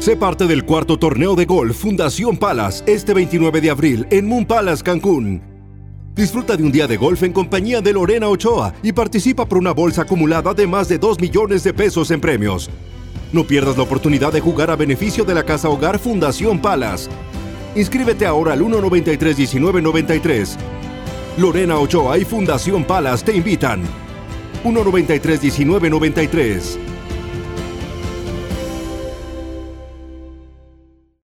Sé parte del cuarto torneo de golf Fundación Palace este 29 de abril en Moon Palace, Cancún. Disfruta de un día de golf en compañía de Lorena Ochoa y participa por una bolsa acumulada de más de 2 millones de pesos en premios. No pierdas la oportunidad de jugar a beneficio de la Casa Hogar Fundación Palace. Inscríbete ahora al 193-1993. Lorena Ochoa y Fundación Palace te invitan. 193-1993.